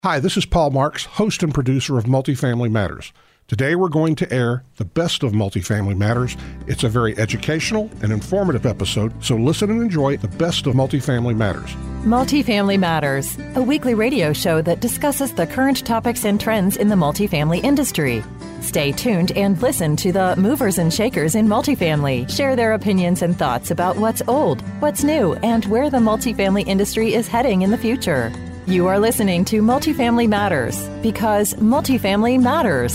Hi, this is Paul Marks, host and producer of Multifamily Matters. Today we're going to air the best of Multifamily Matters. It's a very educational and informative episode, so listen and enjoy the best of Multifamily Matters. Multifamily Matters, a weekly radio show that discusses the current topics and trends in the multifamily industry. Stay tuned and listen to the movers and shakers in multifamily share their opinions and thoughts about what's old, what's new, and where the multifamily industry is heading in the future. You are listening to Multifamily Matters because multifamily matters.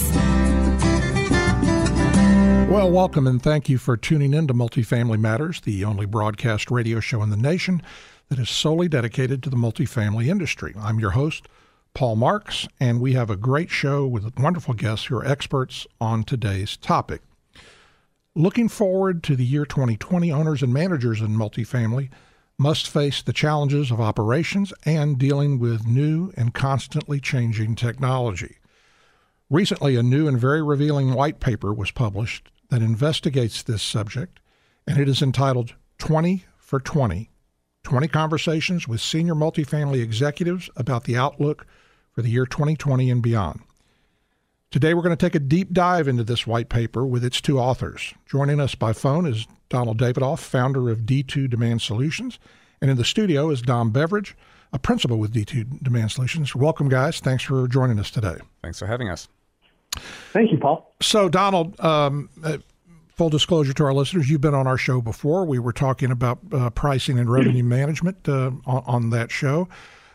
Well, welcome and thank you for tuning in to Multifamily Matters, the only broadcast radio show in the nation that is solely dedicated to the multifamily industry. I'm your host, Paul Marks, and we have a great show with wonderful guests who are experts on today's topic. Looking forward to the year 2020, owners and managers in multifamily must face the challenges of operations and dealing with new and constantly changing technology. Recently, a new and very revealing white paper was published that investigates this subject, and it is entitled 20 for 20 Conversations with Senior Multifamily Executives About the Outlook for the Year 2020 and Beyond. Today, we're going to take a deep dive into this white paper with its two authors. Joining us by phone is Donald Davidoff, founder of D2 Demand Solutions, and in the studio is Dom Beveridge, a principal with D2 Demand Solutions. Welcome, guys. Thanks for joining us today. Thanks for having us. Thank you, Paul. So, Donald, full disclosure to our listeners, you've been on our show before. We were talking about pricing and revenue management on that show.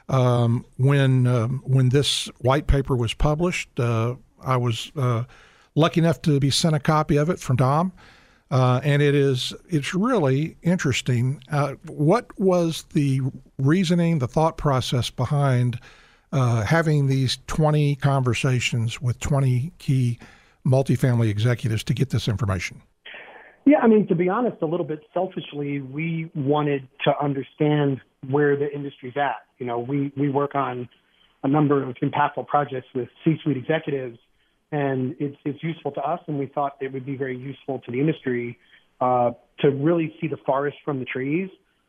When this white paper was published, I was lucky enough to be sent a copy of it from Dom. And it's really interesting. What was the reasoning, the thought process behind having these 20 conversations with 20 key multifamily executives to get this information? Yeah, I mean, to be honest, a little bit selfishly, we wanted to understand where the industry's at. You know, we work on a number of impactful projects with C-suite executives, and it's useful to us, and we thought it would be very useful to the industry to really see the forest from the trees.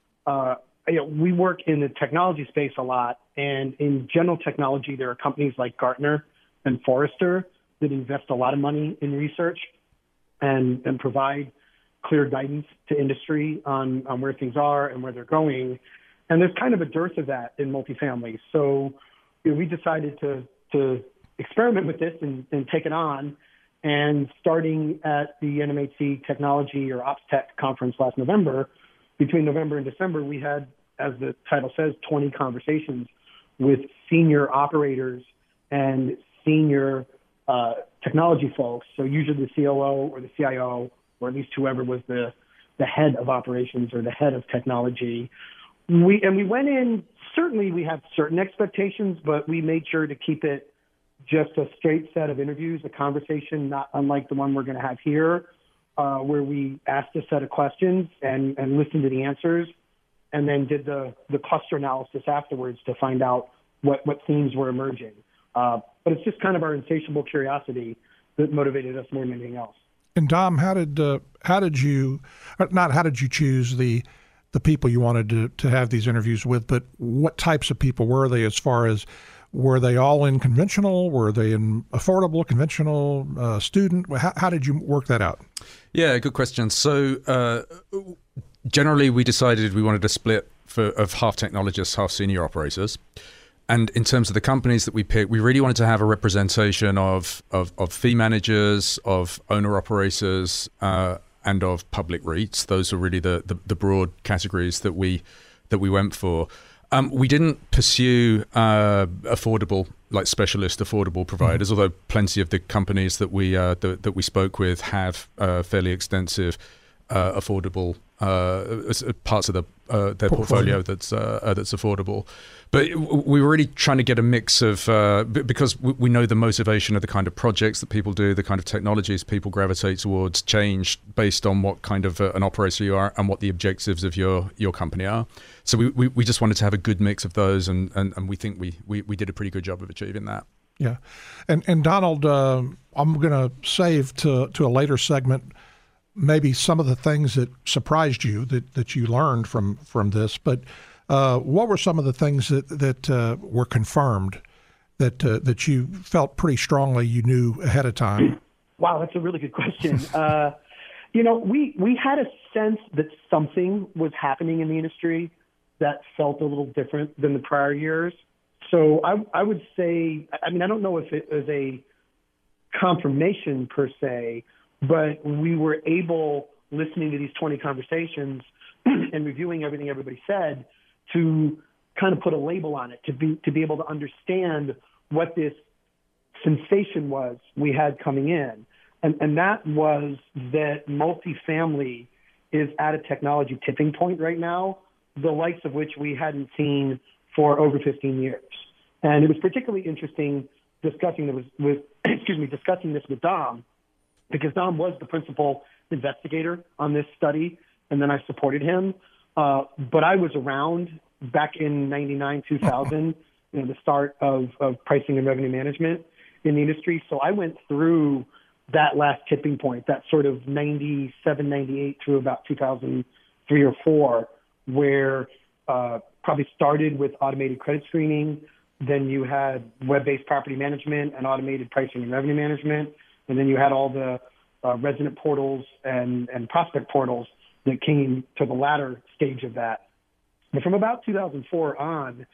We work in the technology space a lot, and in general technology, there are companies like Gartner and Forrester that invest a lot of money in research and provide clear guidance to industry on where things are and where they're going. And there's kind of a dearth of that in multifamily. So we decided to experiment with this and take it on. And starting at the NMHC Technology or OpsTech conference last November, between November and December, we had, as the title says, 20 conversations with senior operators and senior technology folks. So usually the COO or the CIO, or at least whoever was the head of operations or the head of technology. We went in, certainly we have certain expectations, but we made sure to keep it just a straight set of interviews, a conversation not unlike the one we're going to have here, where we asked a set of questions and listened to the answers, and then did the cluster analysis afterwards to find out what themes were emerging. But it's just kind of our insatiable curiosity that motivated us more than anything else. And Dom, how did you choose the people you wanted to have these interviews with, but what types of people were they, as far as were they all in conventional? Were they in affordable, conventional, student? How did you work that out? Yeah, good question. So generally, we decided we wanted a split of half technologists, half senior operators. And in terms of the companies that we picked, we really wanted to have a representation of fee managers, of owner operators, and of public REITs. Those are really the broad categories that we went for. We didn't pursue affordable, like specialist affordable providers, although plenty of the companies that we spoke with have fairly extensive affordable parts of their portfolio that's affordable. But we were really trying to get a mix of, because we know the motivation of the kind of projects that people do, the kind of technologies people gravitate towards change based on what kind of an operator you are and what the objectives of your company are. So we just wanted to have a good mix of those, and we think we did a pretty good job of achieving that. Yeah. And Donald, I'm going to save to a later segment maybe some of the things that surprised you that you learned from this, but what were some of the things that were confirmed that you felt pretty strongly you knew ahead of time? Wow, that's a really good question. We had a sense that something was happening in the industry that felt a little different than the prior years. So I would say, I don't know if it was a confirmation per se, but we were able, listening to these 20 conversations and reviewing everything everybody said, to kind of put a label on it, to be able to understand what this sensation was we had coming in. And that was that multifamily is at a technology tipping point right now, the likes of which we hadn't seen for over 15 years. And it was particularly interesting discussing this with Dom, because Dom was the principal investigator on this study, and then I supported him. But I was around back in 99, 2000, the start of pricing and revenue management in the industry. So I went through that last tipping point, that sort of 97, 98 through about 2003 or 4, where probably started with automated credit screening. Then you had web-based property management and automated pricing and revenue management. And then you had all the resident portals and prospect portals that came to the latter stage of that. But from about 2004 on,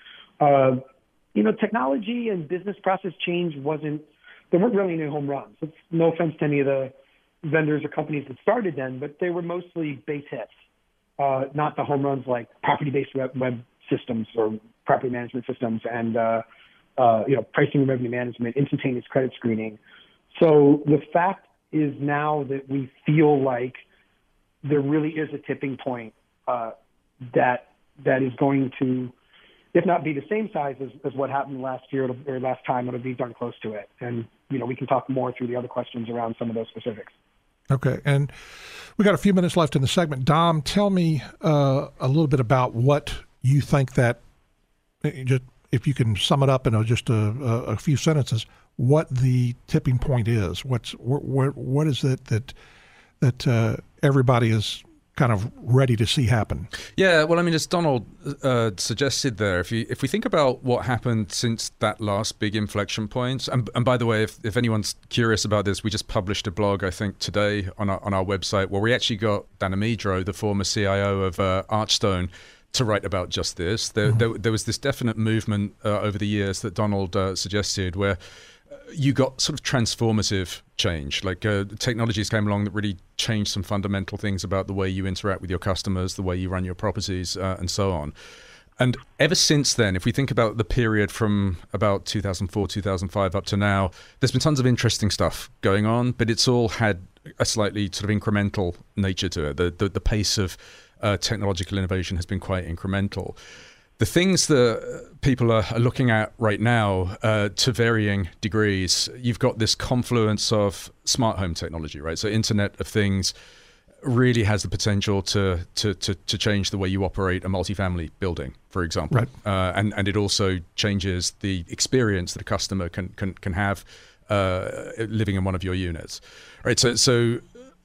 technology and business process change there weren't really any home runs. It's no offense to any of the vendors or companies that started then, but they were mostly base hits, not the home runs like property-based web systems or property management systems and, pricing and revenue management, instantaneous credit screening. So the fact is now that we feel like there really is a tipping point that is going to, if not be the same size as what happened last year or last time, it'll be darn close to it. And, we can talk more through the other questions around some of those specifics. Okay. And we got a few minutes left in the segment. Dom, tell me a little bit about what you think that, just if you can sum it up in just a few sentences, what the tipping point is. What is it that everybody is kind of ready to see happen? Yeah, well, as Donald suggested there, if we think about what happened since that last big inflection point, and by the way, if anyone's curious about this, we just published a blog, I think, today on our website, where we actually got Dan Amedro, the former CIO of Archstone, to write about just this. There was this definite movement over the years that Donald suggested, where you got sort of transformative change, like technologies came along that really changed some fundamental things about the way you interact with your customers, the way you run your properties, and so on. And ever since then, if we think about the period from about 2004, 2005 up to now, there's been tons of interesting stuff going on, but it's all had a slightly sort of incremental nature to it. The pace of technological innovation has been quite incremental. The things that people are looking at right now, to varying degrees, you've got this confluence of smart home technology, right? So Internet of Things really has the potential to change the way you operate a multifamily building, for example. Right. And it also changes the experience that a customer can have living in one of your units, right? So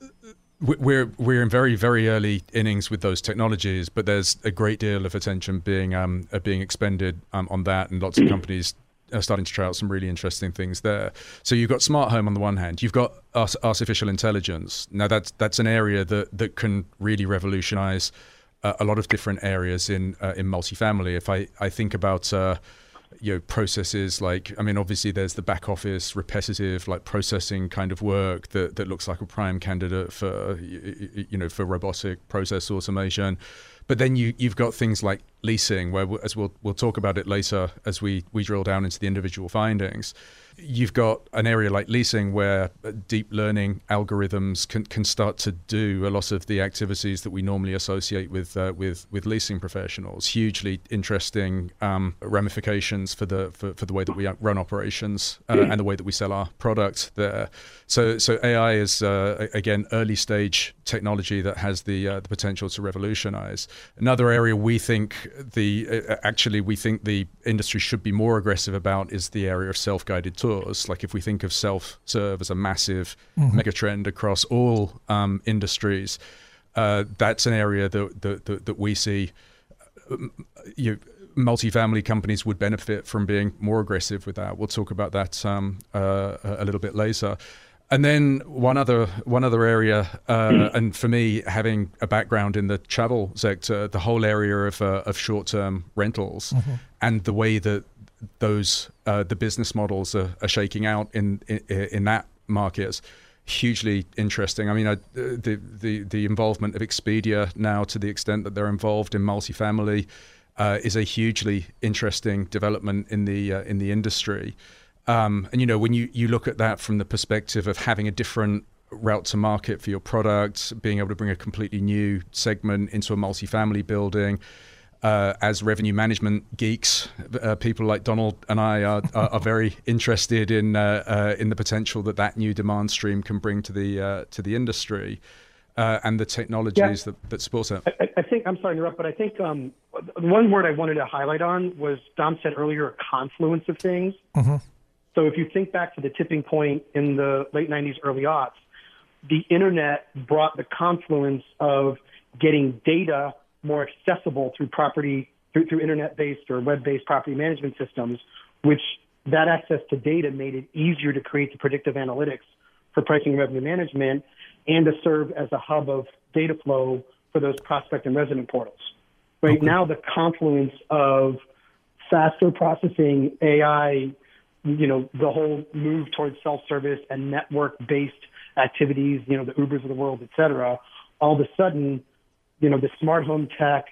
we're in very, very early innings with those technologies, but there's a great deal of attention being expended on that, and lots of companies are starting to try out some really interesting things there. So you've got smart home on the one hand, you've got artificial intelligence. Now that's an area that can really revolutionize a lot of different areas in multifamily. If I think about processes like, obviously there's the back office, repetitive, like processing kind of work that looks like a prime candidate for, for robotic process automation. But then you've got things like leasing, where, as we'll talk about it later as we drill down into the individual findings. You've got an area like leasing where deep learning algorithms can start to do a lot of the activities that we normally associate with leasing professionals. Hugely interesting ramifications for the way that we run operations and the way that we sell our product there. So AI is again early stage technology that has the potential to revolutionize. Another area we think the industry should be more aggressive about is the area of self-guided tours. Like if we think of self-serve as a massive megatrend across all industries, that's an area that we see multifamily companies would benefit from being more aggressive with that. We'll talk about that a little bit later. And then one other area, and for me, having a background in the travel sector, the whole area of short-term rentals, and the way that those the business models are shaking out in that market. Hugely interesting. I mean, the involvement of Expedia now, to the extent that they're involved in multifamily, is a hugely interesting development in the industry. And when you look at that from the perspective of having a different route to market for your product, being able to bring a completely new segment into a multifamily building. As revenue management geeks, people like Donald and I are very interested in the potential that new demand stream can bring to the industry, and the technologies that support it. I think, I'm sorry to interrupt, but I think one word I wanted to highlight on was, Dom said earlier, a confluence of things. So if you think back to the tipping point in the late 90s, early aughts, the internet brought the confluence of getting data more accessible through internet-based or web-based property management systems, which that access to data made it easier to create the predictive analytics for pricing and revenue management, and to serve as a hub of data flow for those prospect and resident portals. Right now, the confluence of faster processing, AI, the whole move towards self-service and network-based activities, the Ubers of the world, et cetera, all of a sudden, the smart home tech,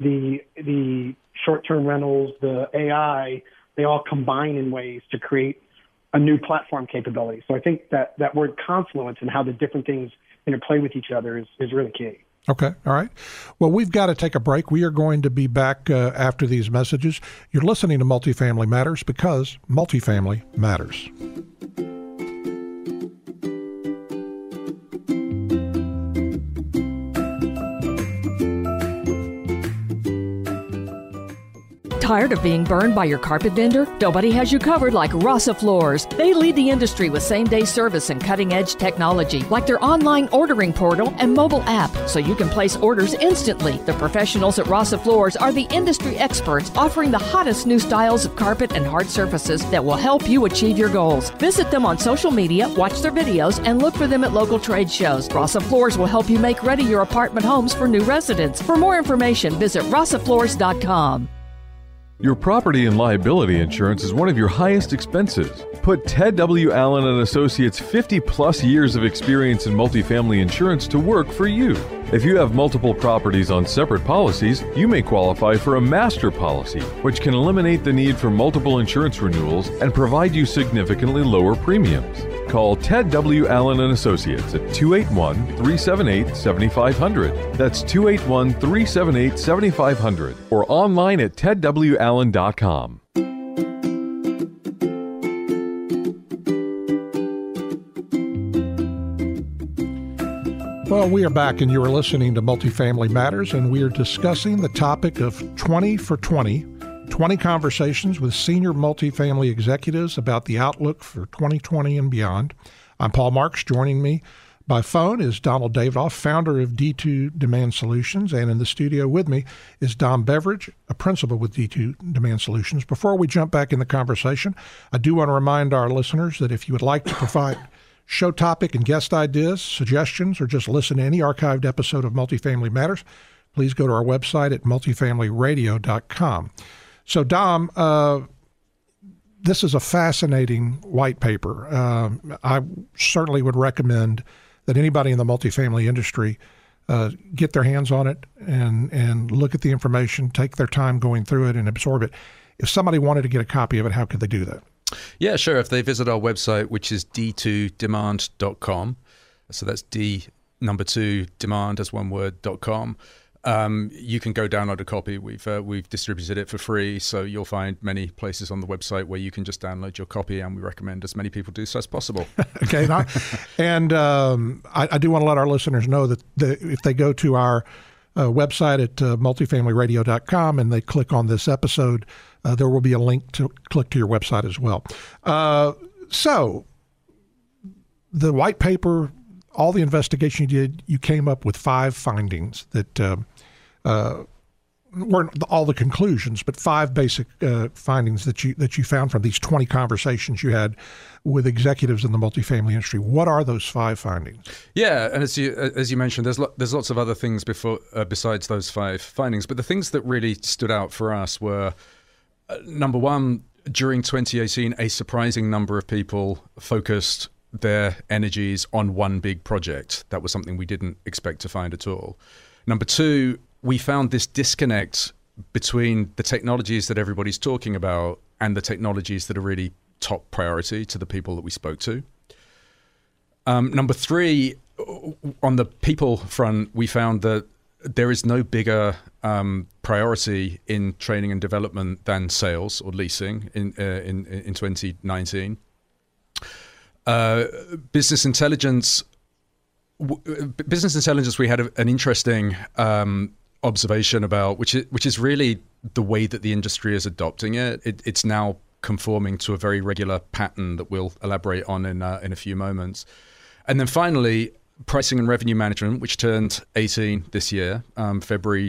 the short-term rentals, the AI, they all combine in ways to create a new platform capability. So I think that word confluence and how the different things interplay with each other is really key. Okay. All right. Well, we've got to take a break. We are going to be back after these messages. You're listening to Multifamily Matters, because multifamily matters. Tired of being burned by your carpet vendor? Nobody has you covered like Rasa Floors. They lead the industry with same-day service and cutting-edge technology, like their online ordering portal and mobile app, so you can place orders instantly. The professionals at Rasa Floors are the industry experts, offering the hottest new styles of carpet and hard surfaces that will help you achieve your goals. Visit them on social media, watch their videos, and look for them at local trade shows. Rasa Floors will help you make ready your apartment homes for new residents. For more information, visit rasafloors.com. Your property and liability insurance is one of your highest expenses. Put Ted W. Allen & Associates' 50-plus years of experience in multifamily insurance to work for you. If you have multiple properties on separate policies, you may qualify for a master policy, which can eliminate the need for multiple insurance renewals and provide you significantly lower premiums. Call Ted W. Allen & Associates at 281-378-7500. That's 281-378-7500. Or online at tedwallen.com. Well, we are back, and you are listening to Multifamily Matters, and we are discussing the topic of 20 for 20 conversations with senior multifamily executives about the outlook for 2020 and beyond. I'm Paul Marks. Joining me by phone is Donald Davidoff, founder of D2 Demand Solutions, and in the studio with me is Dom Beveridge, a principal with D2 Demand Solutions. Before we jump back in the conversation, I do want to remind our listeners that if you would like to provide show topic and guest ideas, suggestions, or just listen to any archived episode of Multifamily Matters, please go to our website at multifamilyradio.com. So, Dom, this is a fascinating white paper. I certainly would recommend that anybody in the multifamily industry get their hands on it and look at the information, take their time going through it and absorb it. If somebody wanted to get a copy of it, how could they do that? Yeah, sure. If they visit our website, which is d2demand.com, so that's D2 demand as one word.com, you can go download a copy. We've distributed it for free, so you'll find many places on the website where you can just download your copy, and we recommend as many people do so as possible. Okay, and I do want to let our listeners know that if they go to our website at multifamilyradio.com and they click on this episode, there will be a link to click to your website as well. So the white paper, all the investigation you did, you came up with 5 findings that weren't all the conclusions, but 5 basic findings that you found from these 20 conversations you had with executives in the multifamily industry. What are those 5 findings? Yeah, and as you mentioned, there's lots of other things besides those 5 findings. But the things that really stood out for us were, number one, during 2018, a surprising number of people focused their energies on one big project. That was something we didn't expect to find at all. Number 2, we found this disconnect between the technologies that everybody's talking about and the technologies that are really top priority to the people that we spoke to. Number 3, on the people front, we found that there is no bigger priority in training and development than sales or leasing in 2019. Business intelligence, we had an interesting observation about, which is really the way that the industry is adopting it. It's now conforming to a very regular pattern that we'll elaborate on in a few moments. And then finally, pricing and revenue management, which turned 18 this year. February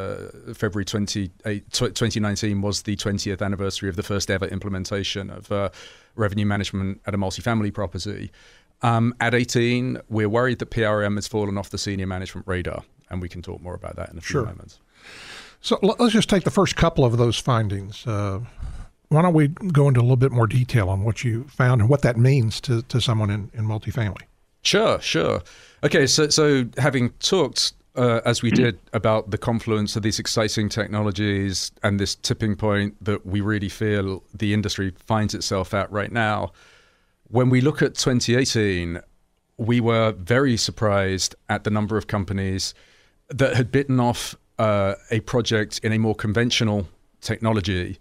2019 was the 20th anniversary of the first ever implementation of revenue management at a multifamily property. At 18, we're worried that PRM has fallen off the senior management radar, and we can talk more about that in a few moments. So let's just take the first couple of those findings. Why don't we go into a little bit more detail on what you found and what that means to someone in multifamily? Sure. Okay, so having talked, as we did, about the confluence of these exciting technologies and this tipping point that we really feel the industry finds itself at right now, when we look at 2018, we were very surprised at the number of companies that had bitten off a project in a more conventional technology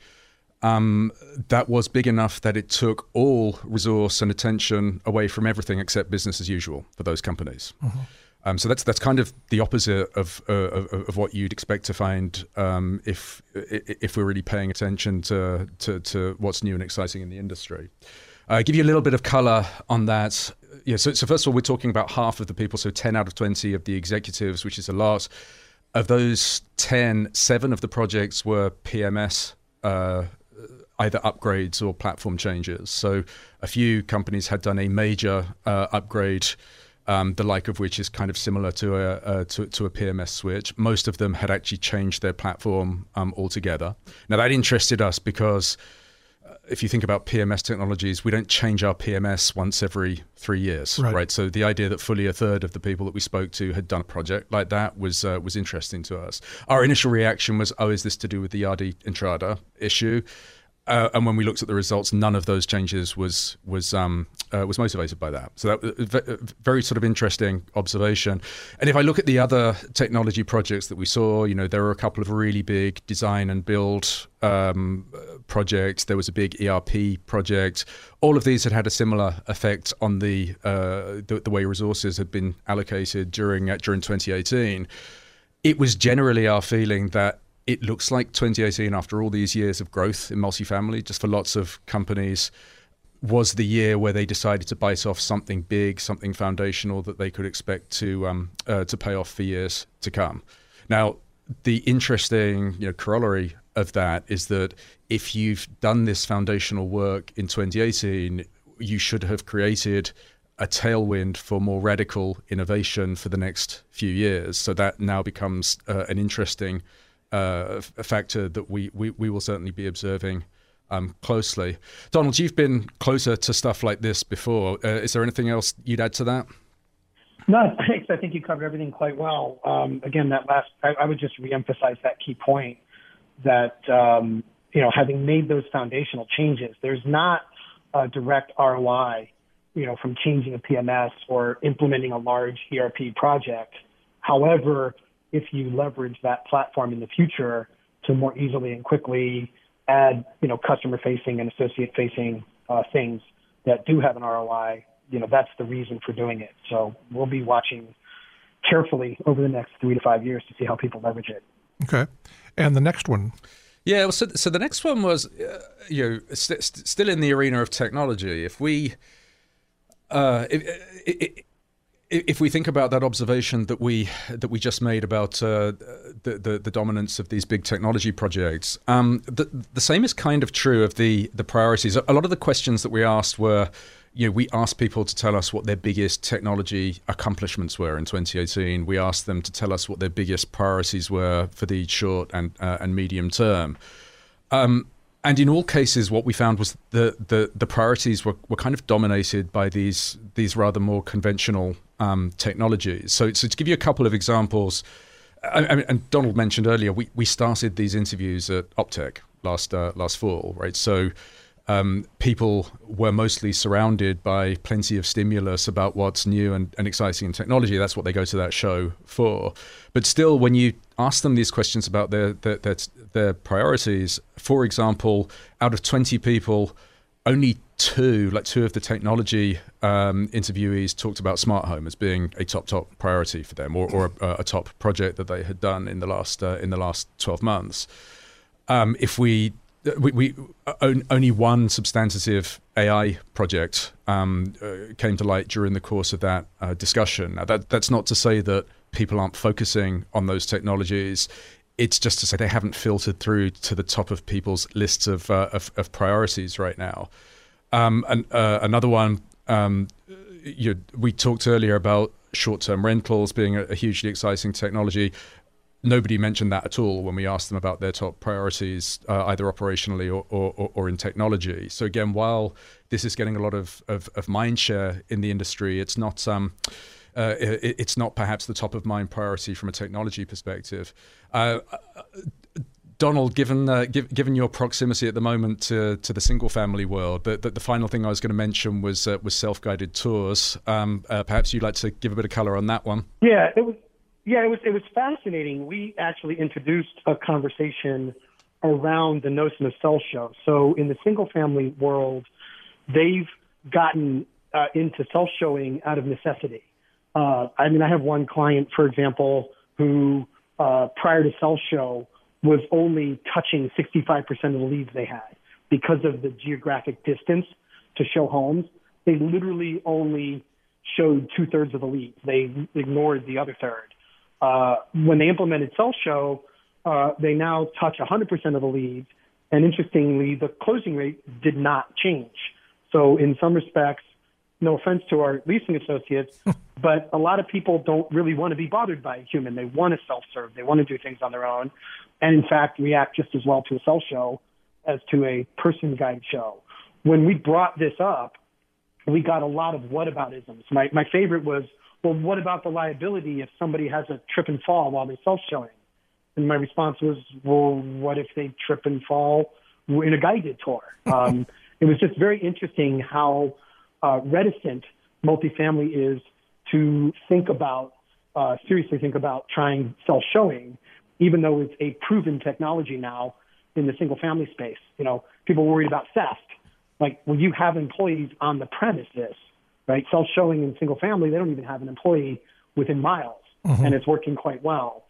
that was big enough that it took all resource and attention away from everything except business as usual for those companies. Mm-hmm. So that's kind of the opposite of what you'd expect to find if we're really paying attention to what's new and exciting in the industry. Give you a little bit of color on that. Yeah. So first of all, we're talking about half of the people, so 10 out of 20 of the executives, which is a lot. Of those 10, 7 of the projects were PMS. Either upgrades or platform changes. So a few companies had done a major upgrade, the like of which is kind of similar to a PMS switch. Most of them had actually changed their platform altogether. Now that interested us because if you think about PMS technologies, we don't change our PMS once every 3 years, right? So the idea that fully a third of the people that we spoke to had done a project like that was interesting to us. Our initial reaction was, is this to do with the Yardi Entrada issue? And when we looked at the results, none of those changes was motivated by that. So that was a very sort of interesting observation. And if I look at the other technology projects that we saw, there were a couple of really big design and build projects. There was a big ERP project. All of these had a similar effect on the way resources had been allocated during 2018. It was generally our feeling that it looks like 2018, after all these years of growth in multifamily, just for lots of companies, was the year where they decided to bite off something big, something foundational that they could expect to pay off for years to come. Now, the interesting corollary of that is that if you've done this foundational work in 2018, you should have created a tailwind for more radical innovation for the next few years. So that now becomes an interesting a factor that we will certainly be observing closely. Donald, you've been closer to stuff like this before. Is there anything else you'd add to that? No, thanks. I think you covered everything quite well. Again, I would just reemphasize that key point that, having made those foundational changes, there's not a direct ROI, from changing a PMS or implementing a large ERP project. However, if you leverage that platform in the future to more easily and quickly add, customer-facing and associate-facing things that do have an ROI, that's the reason for doing it. So we'll be watching carefully over the next 3 to 5 years to see how people leverage it. Okay. And the next one? Yeah, well, so the next one was, still in the arena of technology. If we... if we think about that observation that we just made about the dominance of these big technology projects, the same is kind of true of the priorities. A lot of the questions that we asked were, we asked people to tell us what their biggest technology accomplishments were in 2018. We asked them to tell us what their biggest priorities were for the short and medium term. And in all cases, what we found was the priorities were kind of dominated by these rather more conventional technologies. So to give you a couple of examples, and Donald mentioned earlier, we started these interviews at Optech last fall, right? So people were mostly surrounded by plenty of stimulus about what's new and exciting in technology. That's what they go to that show for. But still, when you ask them these questions about their priorities, for example, out of 20 people, only two of the technology interviewees talked about smart home as being a top priority for them, or a top project that they had done in the last 12 months. Only one substantive AI project came to light during the course of that discussion. Now, that's not to say that people aren't focusing on those technologies. It's just to say they haven't filtered through to the top of people's lists of priorities right now. And another one, we talked earlier about short-term rentals being a hugely exciting technology. Nobody mentioned that at all when we asked them about their top priorities, either operationally or in technology. So again, while this is getting a lot of mind share in the industry, it's not perhaps the top of mind priority from a technology perspective. Donald, given your proximity at the moment to the single family world, the final thing I was going to mention was self-guided tours. Perhaps you'd like to give a bit of color on that one. Yeah, it was fascinating. We actually introduced a conversation around the notion of self-show. So in the single-family world, they've gotten into self-showing out of necessity. I have one client, for example, who prior to self-show was only touching 65% of the leads they had because of the geographic distance to show homes. They literally only showed 2/3 of the leads. They ignored the other third. When they implemented self-show, they now touch 100% of the leads. And interestingly, the closing rate did not change. So in some respects, no offense to our leasing associates, but a lot of people don't really want to be bothered by a human. They want to self-serve. They want to do things on their own. And in fact, react just as well to a self-show as to a person-guided show. When we brought this up, we got a lot of whataboutisms. My favorite was, well, what about the liability if somebody has a trip and fall while they're self-showing? And my response was, well, what if they trip and fall in a guided tour? It was just very interesting how reticent multifamily is to seriously think about trying self-showing, even though it's a proven technology now in the single-family space. People worried about theft. Like, well, you have employees on the premises, right? Self-showing in single-family, they don't even have an employee within miles, and it's working quite well.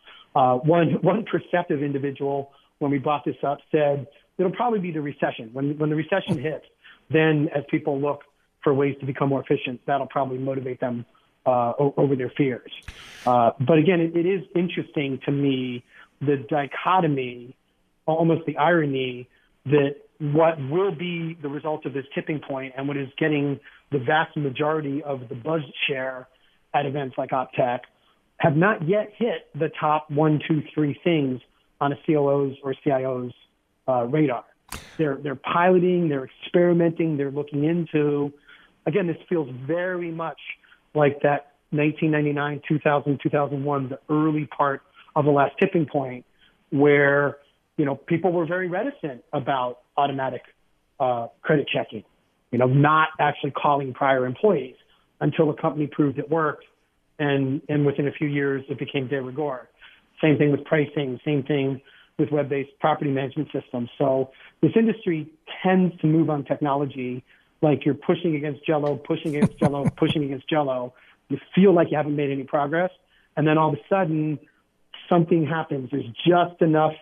One perceptive individual, when we brought this up, said it'll probably be the recession. When the recession hits, then as people look for ways to become more efficient, that'll probably motivate them over their fears. But again, it is interesting to me, the dichotomy, almost the irony, that what will be the result of this tipping point and what is getting the vast majority of the buzz share at events like Optech have not yet hit the top 1, 2, 3 things on a COO's or CIO's radar. They're piloting, they're experimenting, they're looking into. Again, this feels very much like that 1999, 2000, 2001, the early part of the last tipping point, where people were very reticent about automatic credit checking, not actually calling prior employees until a company proved it worked, and within a few years it became de rigueur. Same thing with pricing, same thing with web-based property management systems. So this industry tends to move on technology like you're pushing against Jell-O, pushing against Jell-O, pushing against Jell-O. You feel like you haven't made any progress, and then all of a sudden something happens. There's just enough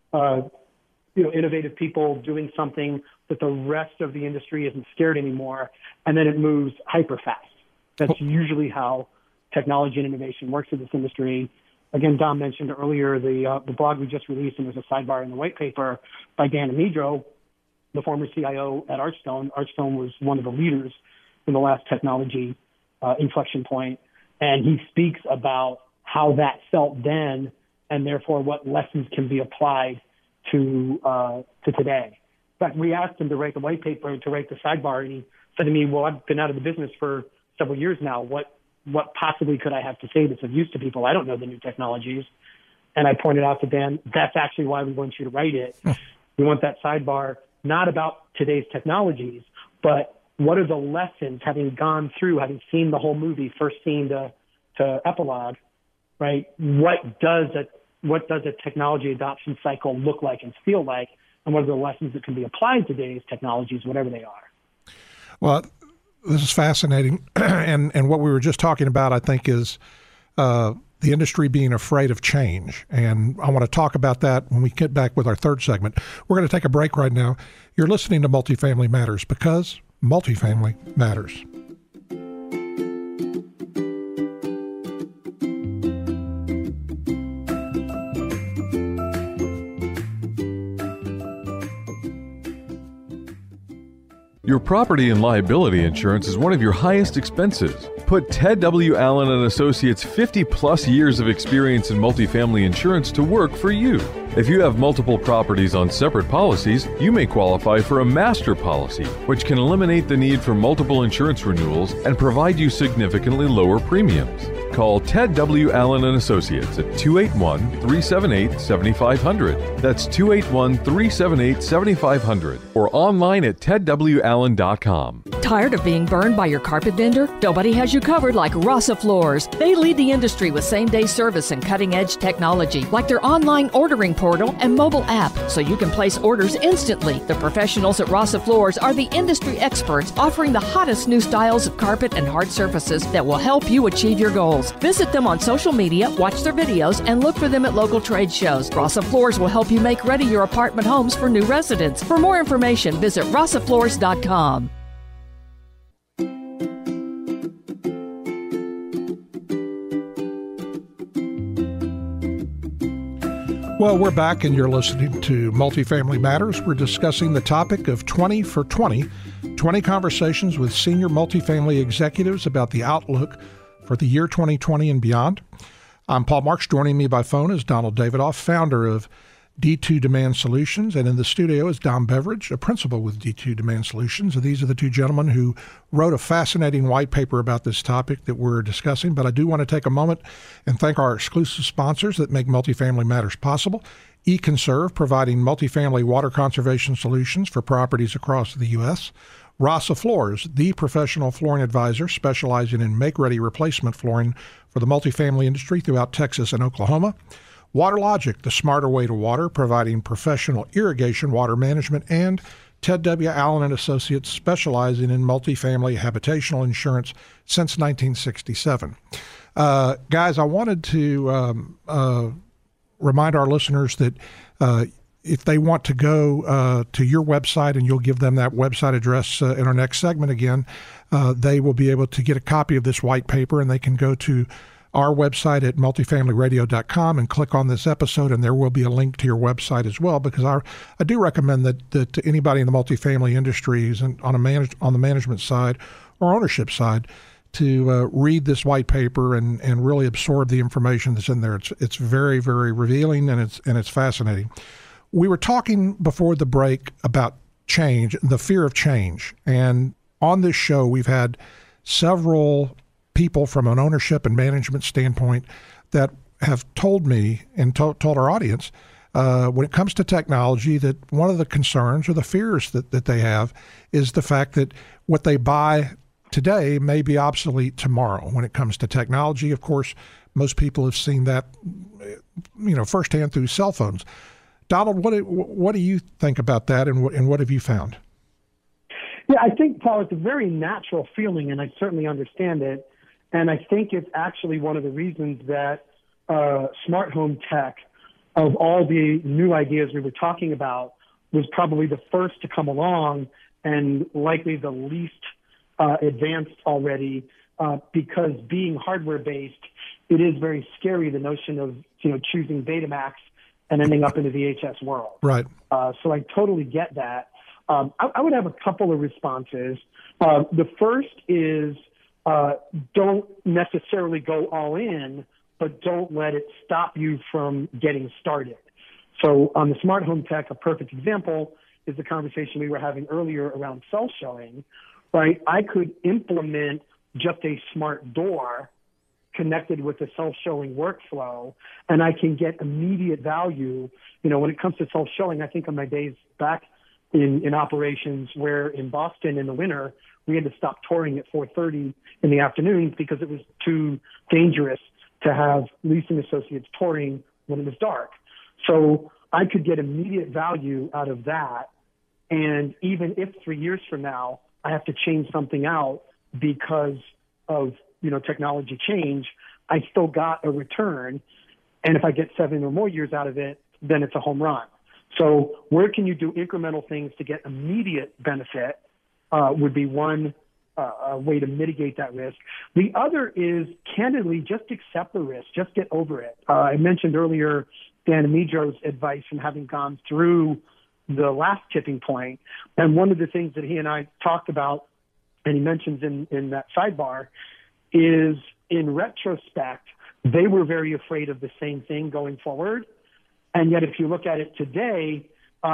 innovative people doing something that the rest of the industry isn't scared anymore, and then it moves hyper fast. That's usually how technology and innovation, works in this industry. Again, Dom mentioned earlier the blog we just released, and there's a sidebar in the white paper by Dan Amedro, the former CIO at Archstone. Archstone was one of the leaders in the last technology inflection point, and he speaks about how that felt then, and therefore what lessons can be applied to today. In fact, we asked him to write the white paper and to write the sidebar, and he said to me, "Well, I've been out of the business for several years now. What possibly could I have to say that's of use to people? I don't know the new technologies." And I pointed out to Dan, that's actually why we want you to write it. We want that sidebar not about today's technologies, but what are the lessons, having gone through, having seen the whole movie, first scene to epilogue, right? What does a technology adoption cycle look like and feel like, and what are the lessons that can be applied to today's technologies, whatever they are? Well, this is fascinating, and what we were just talking about, I think, is the industry being afraid of change, and I want to talk about that when we get back with our third segment. We're going to take a break right now. You're listening to Multifamily Matters because multifamily matters. Your property and liability insurance is one of your highest expenses. Put Ted W. Allen and Associates' 50-plus years of experience in multifamily insurance to work for you. If you have multiple properties on separate policies, you may qualify for a master policy, which can eliminate the need for multiple insurance renewals and provide you significantly lower premiums. Call Ted W. Allen and Associates at 281-378-7500. That's 281-378-7500 or online at tedwallen.com. Tired of being burned by your carpet vendor? Nobody has you covered like Rasa Floors. They lead the industry with same-day service and cutting-edge technology, like their online ordering portal and mobile app, so you can place orders instantly. The professionals at Rasa Floors are the industry experts offering the hottest new styles of carpet and hard surfaces that will help you achieve your goals. Visit them on social media, watch their videos, and look for them at local trade shows. Rasa Floors will help you make ready your apartment homes for new residents. For more information, visit rasafloors.com. Well, we're back and you're listening to Multifamily Matters. We're discussing the topic of 20 for 20 conversations with senior multifamily executives about the outlook for the year 2020 and beyond. I'm Paul Marks. Joining me by phone is Donald Davidoff, founder of D2 Demand Solutions, and in the studio is Dom Beveridge, a principal with D2 Demand Solutions. And these are the two gentlemen who wrote a fascinating white paper about this topic that we're discussing. But I do want to take a moment and thank our exclusive sponsors that make Multifamily Matters possible. eConserve, providing multifamily water conservation solutions for properties across the U.S. Rasa Floors, the professional flooring advisor specializing in make-ready replacement flooring for the multifamily industry throughout Texas and Oklahoma. WaterLogic, the smarter way to water, providing professional irrigation water management, and Ted W. Allen and Associates, specializing in multifamily habitational insurance since 1967. Guys, I wanted to remind our listeners that if they want to go to your website, and you'll give them that website address in our next segment again, they will be able to get a copy of this white paper, and they can go to our website at multifamilyradio.com and click on this episode, and there will be a link to your website as well, because I do recommend that to anybody in the multifamily industry who's on the management side or ownership side to read this white paper and really absorb the information that's in there. It's very, very revealing, and it's fascinating. We were talking before the break about change, the fear of change, and on this show we've had several people from an ownership and management standpoint that have told me and told our audience when it comes to technology that one of the concerns or the fears that they have is the fact that what they buy today may be obsolete tomorrow when it comes to technology. Of course, most people have seen that firsthand through cell phones. Donald, what do you think about that, and what have you found? Yeah, I think, Paul, it's a very natural feeling, and I certainly understand it. And I think it's actually one of the reasons that smart home tech, of all the new ideas we were talking about, was probably the first to come along and likely the least advanced already because being hardware-based, it is very scary, the notion of, choosing Betamax and ending up in the VHS world. Right. So I totally get that. I would have a couple of responses. The first is don't necessarily go all in, but don't let it stop you from getting started. So on the smart home tech, a perfect example is the conversation we were having earlier around self-showing, right? I could implement just a smart door connected with the self-showing workflow, and I can get immediate value. When it comes to self-showing, I think of my days back in operations where in Boston in the winter, we had to stop touring at 4:30 in the afternoons because it was too dangerous to have leasing associates touring when it was dark. So I could get immediate value out of that. And even if 3 years from now, I have to change something out because of, technology change, I still got a return. And if I get 7 or more years out of it, then it's a home run. So where can you do incremental things to get immediate benefit would be one way to mitigate that risk. The other is, candidly, just accept the risk. Just get over it. I mentioned earlier Dan Amidro's advice from having gone through the last tipping point. And one of the things that he and I talked about, and he mentions in that sidebar, is in retrospect, they were very afraid of the same thing going forward. And yet, if you look at it today,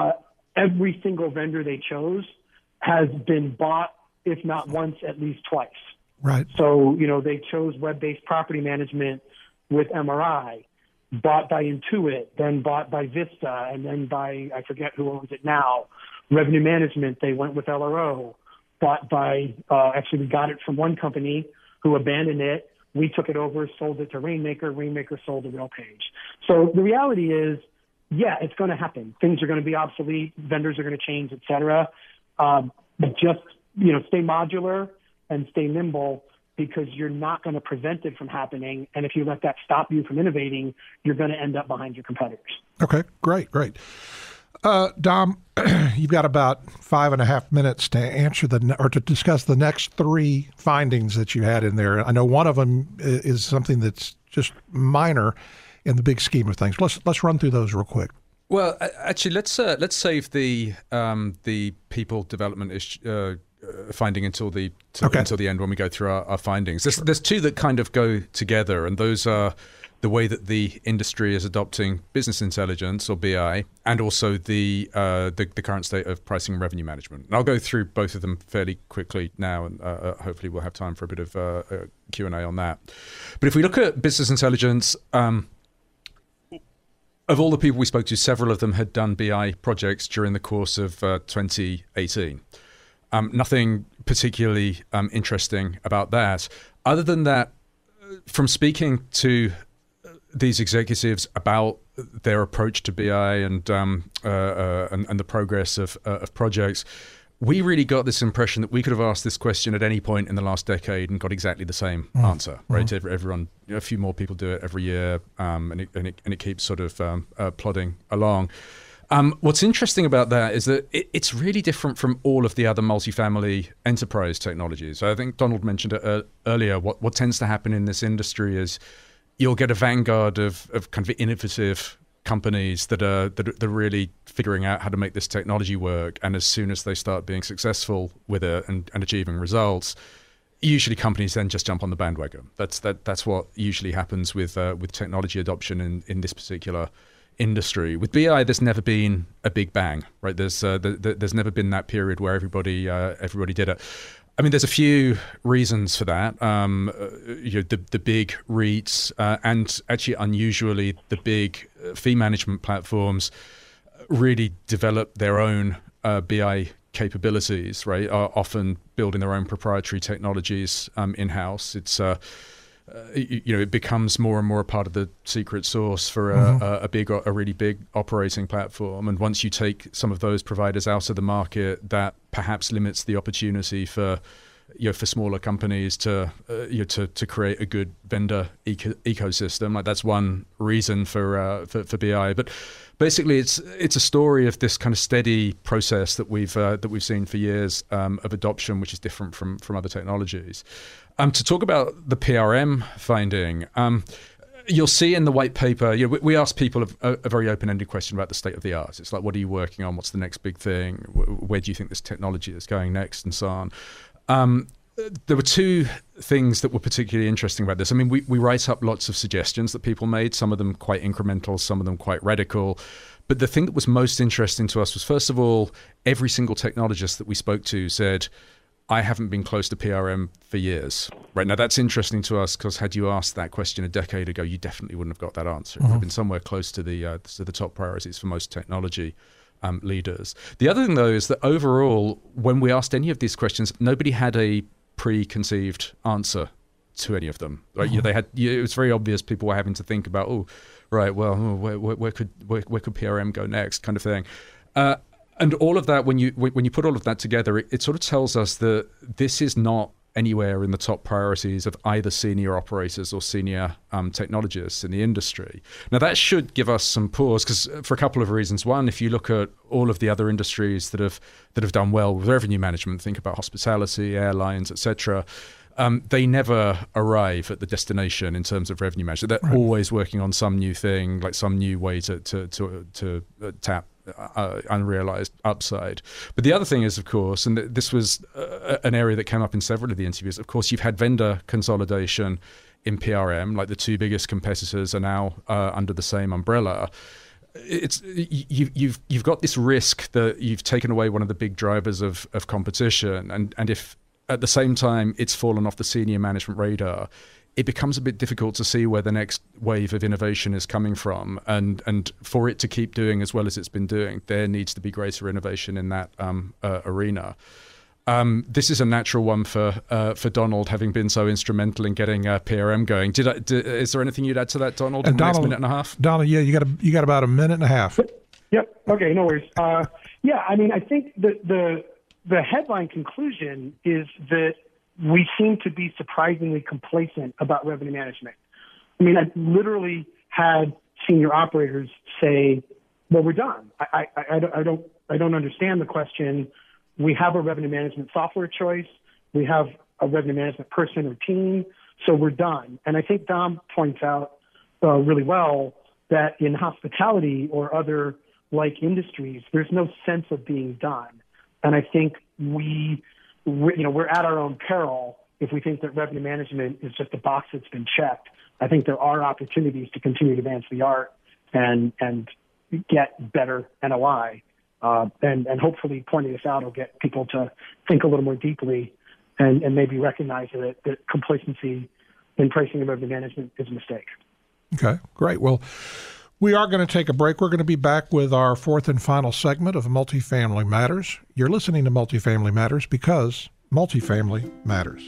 every single vendor they chose has been bought, if not once, at least twice. Right. So, they chose web-based property management with MRI, bought by Intuit, then bought by Vista, and then by, I forget who owns it now, revenue management, they went with LRO, bought by, actually we got it from one company who abandoned it. We took it over, sold it to Rainmaker. Rainmaker sold to RealPage. So the reality is, it's going to happen. Things are going to be obsolete. Vendors are going to change, et cetera. But just, stay modular and stay nimble, because you're not going to prevent it from happening. And if you let that stop you from innovating, you're going to end up behind your competitors. Okay, great. Dom, you've got about 5.5 minutes to answer to discuss the next 3 findings that you had in there. I know one of them is something that's just minor in the big scheme of things. Let's run through those real quick. Well, actually, let's save the people development finding until the end when we go through our findings. There's 2 that kind of go together, and those are the way that the industry is adopting business intelligence, or BI, and also the current state of pricing and revenue management. And I'll go through both of them fairly quickly now, and hopefully we'll have time for a bit of Q&A on that. But if we look at business intelligence, of all the people we spoke to, several of them had done BI projects during the course of 2018. Nothing particularly interesting about that. Other than that, from speaking to these executives about their approach to BI and the progress of projects, we really got this impression that we could have asked this question at any point in the last decade and got exactly the same answer. Right? Everyone, a few more people do it every year, and it keeps sort of plodding along. What's interesting about that is that it's really different from all of the other multifamily enterprise technologies. I think Donald mentioned it earlier. What tends to happen in this industry is you'll get a vanguard of kind of innovative companies that are really figuring out how to make this technology work. And as soon as they start being successful with it and achieving results, usually companies then just jump on the bandwagon. That's what usually happens with technology adoption in this particular industry. With BI, there's never been a big bang, right? There's never been that period where everybody did it. I mean, there's a few reasons for that. The big REITs and actually unusually the big fee management platforms really develop their own BI capabilities, right? Are often building their own proprietary technologies in-house. It's it becomes more and more a part of the secret sauce for a really big operating platform. And once you take some of those providers out of the market, that perhaps limits the opportunity for for smaller companies to create a good vendor ecosystem. Like that's one reason for BI. But basically, it's a story of this kind of steady process that we've seen for years of adoption, which is different from other technologies. To talk about the PRM finding. You'll see in the white paper, we ask people a very open-ended question about the state of the art. It's like, what are you working on? What's the next big thing? Where do you think this technology is going next? And so on. There were two things that were particularly interesting about this. I mean, we write up lots of suggestions that people made, some of them quite incremental, some of them quite radical. But the thing that was most interesting to us was, first of all, every single technologist that we spoke to said, I haven't been close to PRM for years. Right now, that's interesting to us because had you asked that question a decade ago, you definitely wouldn't have got that answer. It would have been somewhere close to the top priorities for most technology leaders. The other thing, though, is that overall, when we asked any of these questions, nobody had a preconceived answer to any of them. Right? They had. It was very obvious people were having to think about, where could PRM go next, kind of thing. And all of that, when you put all of that together, it sort of tells us that this is not anywhere in the top priorities of either senior operators or senior technologists in the industry. Now, that should give us some pause, because for a couple of reasons. One, if you look at all of the other industries that have done well with revenue management, think about hospitality, airlines, etc. They never arrive at the destination in terms of revenue management. They're always working on some new thing, like some new way to tap unrealized upside. But the other thing is, of course, and this was an area that came up in several of the interviews, of course, you've had vendor consolidation in PRM, like the two biggest competitors are now under the same umbrella. You've got this risk that you've taken away one of the big drivers of competition, and if at the same time it's fallen off the senior management radar, it becomes a bit difficult to see where the next wave of innovation is coming from. And for it to keep doing as well as it's been doing, there needs to be greater innovation in that arena. This is a natural one for Donald, having been so instrumental in getting PRM going. Is there anything you'd add to that, Donald, in the next minute and a half? Donald, yeah, you got about a minute and a half. Yep. Okay, no worries. Yeah, I mean, I think the headline conclusion is that we seem to be surprisingly complacent about revenue management. I mean, I literally had senior operators say, "Well, we're done. I don't understand the question. We have a revenue management software choice. We have a revenue management person or team, so we're done." And I think Dom points out really well that in hospitality or other like industries, there's no sense of being done. And I think we're at our own peril if we think that revenue management is just a box that's been checked. I think there are opportunities to continue to advance the art and get better NOI. And hopefully pointing this out will get people to think a little more deeply and maybe recognize that complacency in pricing and revenue management is a mistake. Okay, great. Well, we are going to take a break. We're going to be back with our fourth and final segment of Multifamily Matters. You're listening to Multifamily Matters because multifamily matters.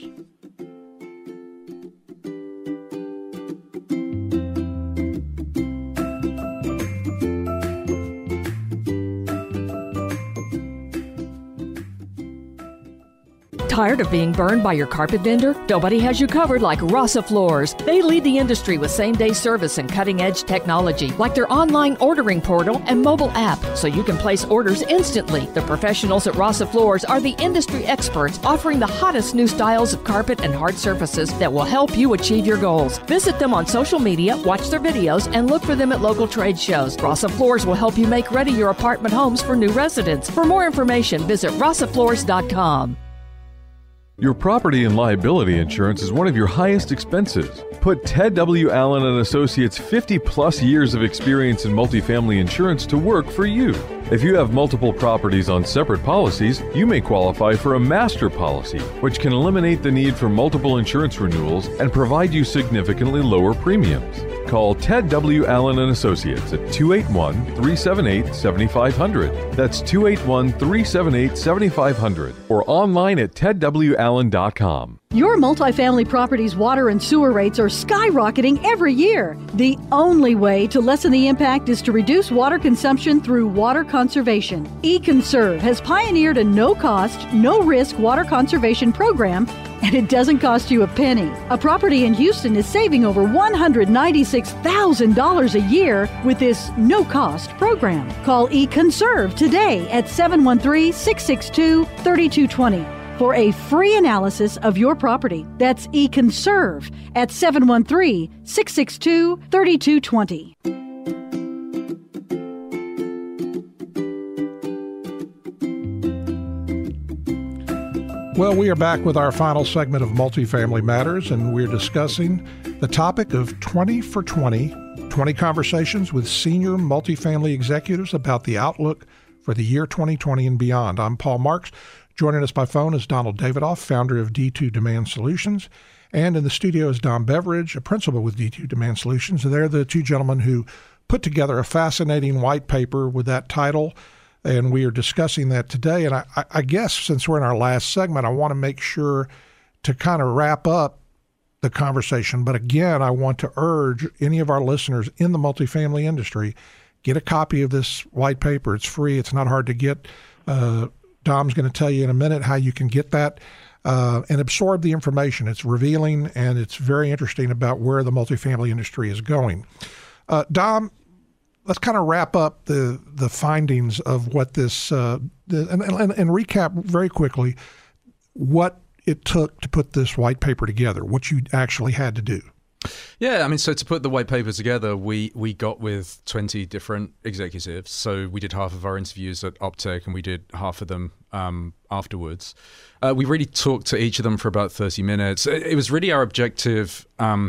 Tired of being burned by your carpet vendor? Nobody has you covered like Rasa Floors. They lead the industry with same-day service and cutting-edge technology, like their online ordering portal and mobile app, so you can place orders instantly. The professionals at Rasa Floors are the industry experts, offering the hottest new styles of carpet and hard surfaces that will help you achieve your goals. Visit them on social media, watch their videos, and look for them at local trade shows. Rasa Floors will help you make ready your apartment homes for new residents. For more information, visit rasafloors.com. Your property and liability insurance is one of your highest expenses. Put Ted W. Allen & Associates' 50-plus years of experience in multifamily insurance to work for you. If you have multiple properties on separate policies, you may qualify for a master policy, which can eliminate the need for multiple insurance renewals and provide you significantly lower premiums. Call Ted W. Allen & Associates at 281-378-7500. That's 281-378-7500 or online at tedwallen.com. Your multifamily property's water and sewer rates are skyrocketing every year. The only way to lessen the impact is to reduce water consumption through water conservation. eConserve has pioneered a no-cost, no-risk water conservation program, and it doesn't cost you a penny. A property in Houston is saving over $196,000 a year with this no-cost program. Call eConserve today at 713-662-3220. for a free analysis of your property. That's eConserve at 713-662-3220. Well, we are back with our final segment of Multifamily Matters, and we're discussing the topic of 20 for 20 conversations with senior multifamily executives about the outlook for the year 2020 and beyond. I'm Paul Marks. Joining us by phone is Donald Davidoff, founder of D2 Demand Solutions. And in the studio is Don Beveridge, a principal with D2 Demand Solutions. They're the two gentlemen who put together a fascinating white paper with that title, and we are discussing that today. And I guess since we're in our last segment, I want to make sure to kind of wrap up the conversation. But again, I want to urge any of our listeners in the multifamily industry, get a copy of this white paper. It's free. It's not hard to get. Dom's going to tell you in a minute how you can get that and absorb the information. It's revealing, and it's very interesting about where the multifamily industry is going. Dom, let's kind of wrap up the findings of what this and recap very quickly what it took to put this white paper together, what you actually had to do. Yeah, I mean, so to put the white paper together, we got with 20 different executives. So we did half of our interviews at Optech, and we did half of them afterwards. We really talked to each of them for about 30 minutes. It was really our objective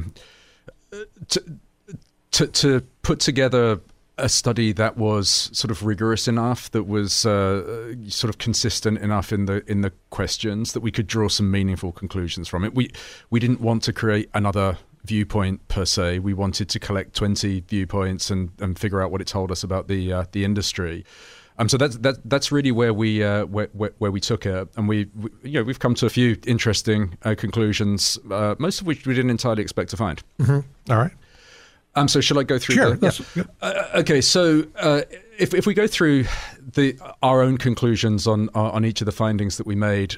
to put together a study that was sort of rigorous enough, that was sort of consistent enough in the questions, that we could draw some meaningful conclusions from it. We didn't want to create another viewpoint per se. We wanted to collect 20 viewpoints and figure out what it told us about the industry. So that's really where we took it, and we've come to a few interesting conclusions, most of which we didn't entirely expect to find. Mm-hmm. All right. So shall I go through? Sure. Okay. So if we go through our own conclusions on each of the findings that we made,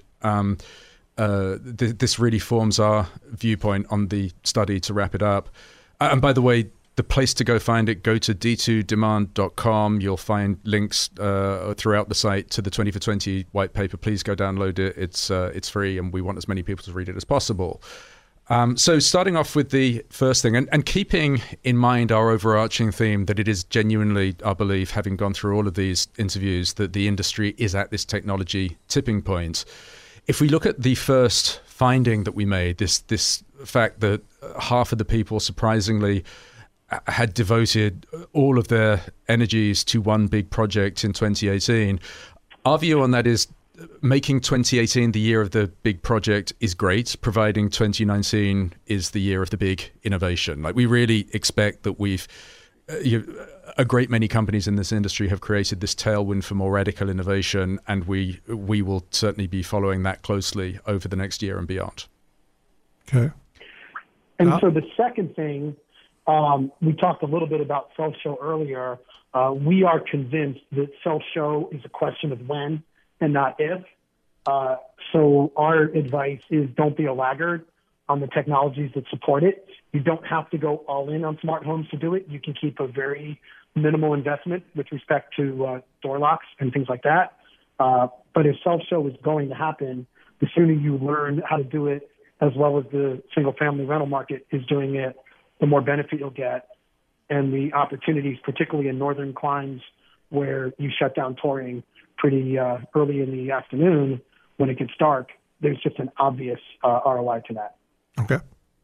this really forms our viewpoint on the study. To wrap it up, and by the way, the place to go find it, go to d2demand.com. You'll find links throughout the site to the 20 for 20 white paper. Please go download it. It's free, and we want as many people to read it as possible. So starting off with the first thing, and keeping in mind our overarching theme that it is genuinely our belief, having gone through all of these interviews, that the industry is at this technology tipping point. If we look at the first finding that we made, this fact that half of the people surprisingly had devoted all of their energies to one big project in 2018, our view on that is making 2018 the year of the big project is great, providing 2019 is the year of the big innovation. Like, we really expect that a great many companies in this industry have created this tailwind for more radical innovation, and we will certainly be following that closely over the next year and beyond. Okay. And so the second thing, we talked a little bit about self-show earlier. We are convinced that self-show is a question of when and not if. So our advice is don't be a laggard on the technologies that support it. You don't have to go all in on smart homes to do it. You can keep a very minimal investment with respect to door locks and things like that. But if self-show is going to happen, the sooner you learn how to do it, as well as the single-family rental market is doing it, the more benefit you'll get. And the opportunities, particularly in northern climes where you shut down touring pretty early in the afternoon when it gets dark, there's just an obvious ROI to that. Okay.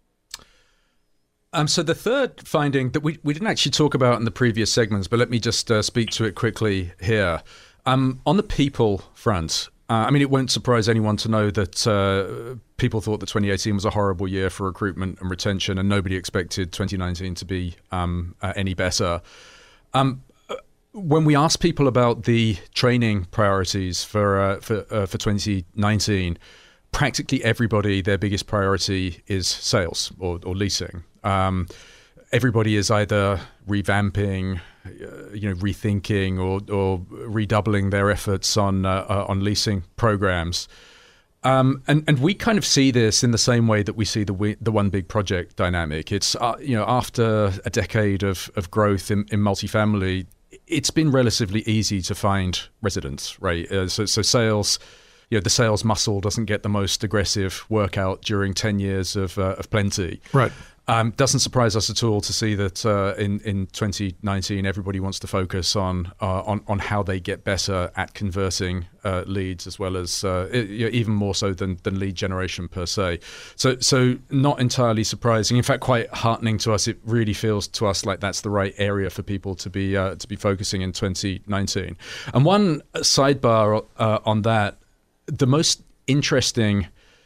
So the third finding that we didn't actually talk about in the previous segments, but let me just speak to it quickly here. On the people front, It won't surprise anyone to know that people thought that 2018 was a horrible year for recruitment and retention, and nobody expected 2019 to be any better. When we ask people about the training priorities for 2019, practically everybody, their biggest priority is sales or leasing. Everybody is either revamping, rethinking, or redoubling their efforts on leasing programs. And we kind of see this in the same way that we see the one big project dynamic. It's after a decade of growth in multifamily, it's been relatively easy to find residents, right? So sales, the sales muscle doesn't get the most aggressive workout during 10 years of plenty. Right. Doesn't surprise us at all to see that in 2019 everybody wants to focus on how they get better at converting leads, as well as even more so than lead generation per se. So not entirely surprising. In fact, quite heartening to us. It really feels to us like that's the right area for people to be focusing in 2019. And one sidebar on that, the most interesting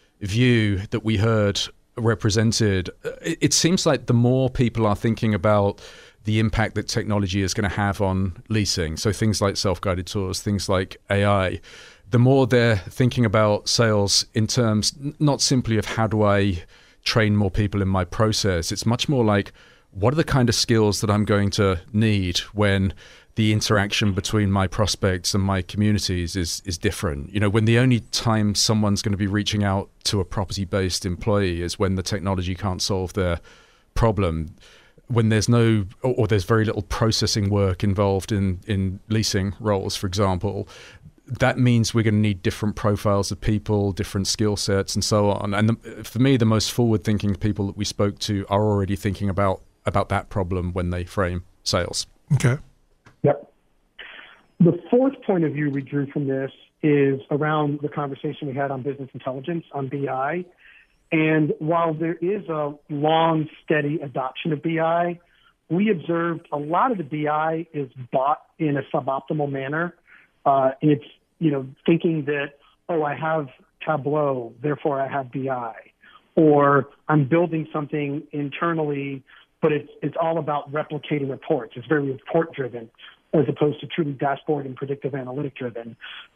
view that we heard represented, it seems like the more people are thinking about the impact that technology is going to have on leasing, so things like self-guided tours, things like AI, the more they're thinking about sales in terms not simply of how do I train more people in my process. It's much more like, what are the kind of skills that I'm going to need when the interaction between my prospects and my communities is different. When the only time someone's going to be reaching out to a property-based employee is when the technology can't solve their problem, when there's no, or there's very little processing work involved in leasing roles, for example, that means we're going to need different profiles of people, different skill sets, and so on. And for me, the most forward-thinking people that we spoke to are already thinking about that problem when they frame sales. Okay. Yep. The fourth point of view we drew from this is around the conversation we had on business intelligence, on BI. And while there is a long, steady adoption of BI, we observed a lot of the BI is bought in a suboptimal manner. It's, thinking that, I have Tableau, therefore I have BI. Or I'm building something internally, but it's all about replicating reports. It's very report-driven as opposed to truly dashboard and predictive analytic-driven.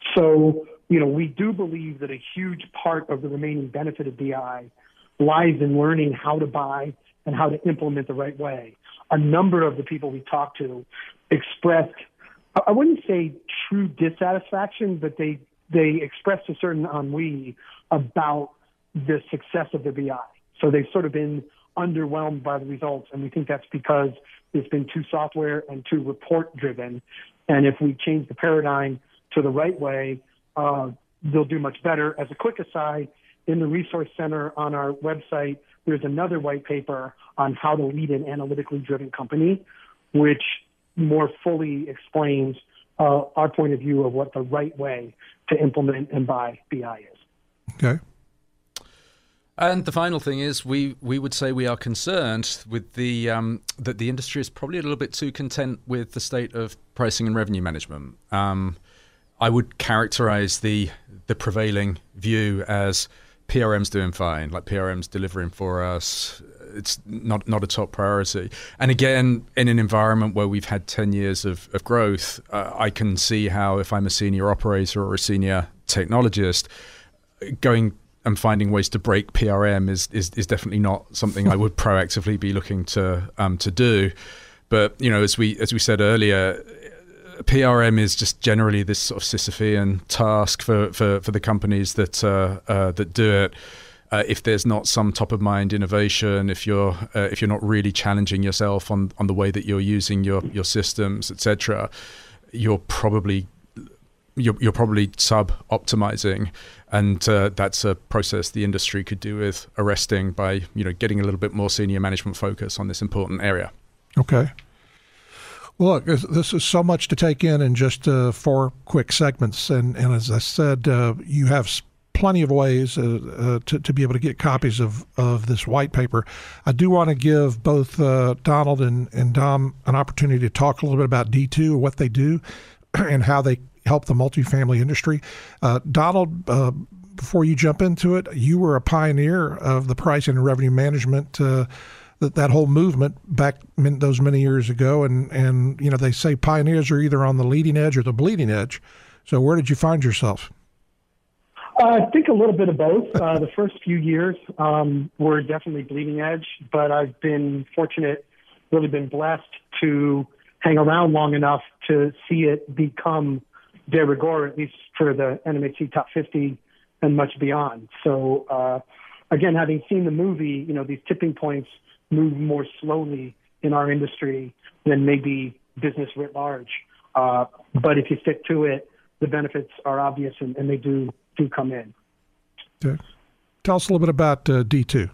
So, we do believe that a huge part of the remaining benefit of BI lies in learning how to buy and how to implement the right way. A number of the people we talked to expressed, I wouldn't say true dissatisfaction, but they expressed a certain ennui about the success of the BI. So they've sort of been underwhelmed by the results, and we think that's because it's been too software and too report-driven. And if we change the paradigm to the right way, they'll do much better. As a quick aside, in the Resource Center on our website, there's another white paper on how to lead an analytically driven company, which more fully explains our point of view of what the right way to implement and buy BI is. Okay. And the final thing is, we would say we are concerned with the that the industry is probably a little bit too content with the state of pricing and revenue management. I would characterize the prevailing view as PRM's doing fine, like PRM's delivering for us. It's not a top priority. And again, in an environment where we've had 10 years of growth, I can see how if I'm a senior operator or a senior technologist, going and finding ways to break PRM is definitely not something I would proactively be looking to do. But as we said earlier, PRM is just generally this sort of Sisyphean task for the companies that do it. If there's not some top of mind innovation, if you're not really challenging yourself on the way that you're using your systems, etc., you're probably sub-optimizing, and that's a process the industry could do with arresting by getting a little bit more senior management focus on this important area. Okay. Well, look, this is so much to take in just 4 quick segments, and as I said, you have plenty of ways to be able to get copies of this white paper. I do want to give both Donald and Dom an opportunity to talk a little bit about D2, what they do, and how they help the multifamily industry. Donald, before you jump into it, you were a pioneer of the pricing and revenue management, that whole movement back those many years ago. And they say pioneers are either on the leading edge or the bleeding edge. So where did you find yourself? I think a little bit of both. The first few years were definitely bleeding edge, but I've been fortunate, really been blessed to hang around long enough to see it become de rigueur, at least for the NMHC Top 50 and much beyond. So, again, having seen the movie, these tipping points move more slowly in our industry than maybe business writ large. But if you stick to it, the benefits are obvious and they do come in. Okay. Tell us a little bit about D2.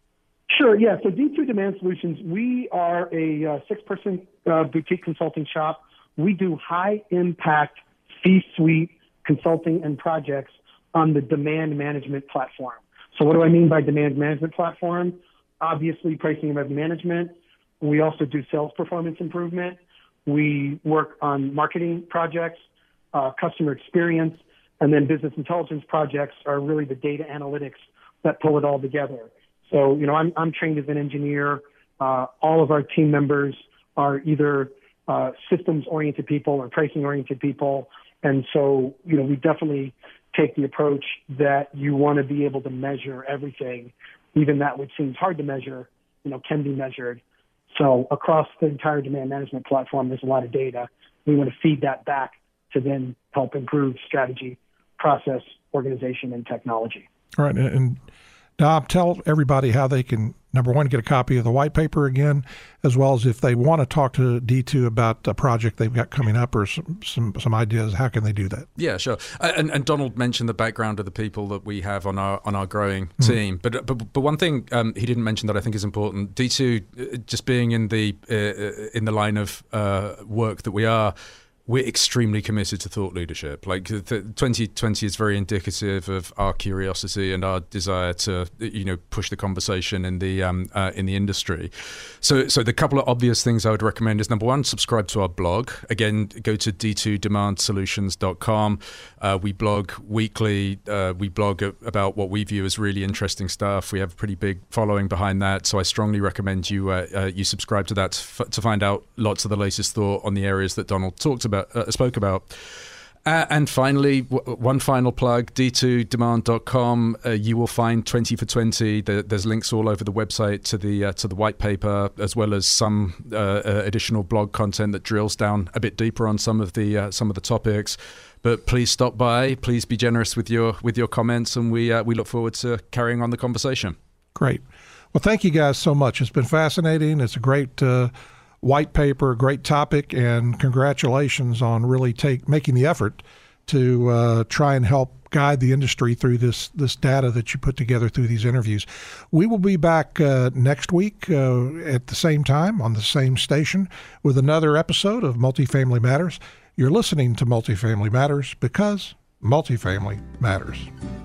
Sure, yeah. So D2 Demand Solutions, we are a 6-person boutique consulting shop. We do high-impact C-suite consulting and projects on the demand management platform. So what do I mean by demand management platform? Obviously, pricing and revenue management. We also do sales performance improvement. We work on marketing projects, customer experience, and then business intelligence projects are really the data analytics that pull it all together. So, I'm trained as an engineer. All of our team members are either systems-oriented people or pricing-oriented people. And so, we definitely take the approach that you want to be able to measure everything, even that which seems hard to measure, can be measured. So across the entire demand management platform, there's a lot of data. We want to feed that back to then help improve strategy, process, organization, and technology. All right. And Dom, tell everybody how they can, number one, get a copy of the white paper again, as well as if they want to talk to D2 about a project they've got coming up or some ideas, how can they do that? Yeah, sure. And Donald mentioned the background of the people that we have on our growing team. But one thing he didn't mention that I think is important, D2 just being in the line of work that we are, we're extremely committed to thought leadership. Like 2020 is very indicative of our curiosity and our desire to, push the conversation in the industry. So the couple of obvious things I would recommend is, number one, subscribe to our blog. Again, go to d2demandsolutions.com. We blog weekly. We blog about what we view as really interesting stuff. We have a pretty big following behind that. So I strongly recommend you subscribe to that to find out lots of the latest thought on the areas that Donald spoke about. And finally, one final plug, d2demand.com. You will find 20 for 20. There's links all over the website to the white paper, as well as some additional blog content that drills down a bit deeper on some of the topics. But please stop by. Please be generous with your comments, and we look forward to carrying on the conversation. Great. Well, thank you guys so much. It's been fascinating. It's a great white paper, great topic, and congratulations on really making the effort to try and help guide the industry through this data that you put together through these interviews. We will be back next week at the same time on the same station with another episode of Multifamily Matters. You're listening to Multifamily Matters because multifamily matters.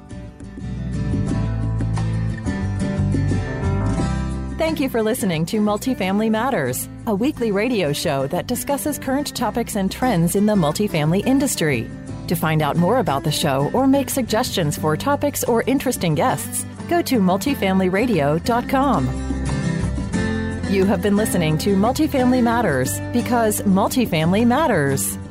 Thank you for listening to Multifamily Matters, a weekly radio show that discusses current topics and trends in the multifamily industry. To find out more about the show or make suggestions for topics or interesting guests, go to multifamilyradio.com. You have been listening to Multifamily Matters because multifamily matters.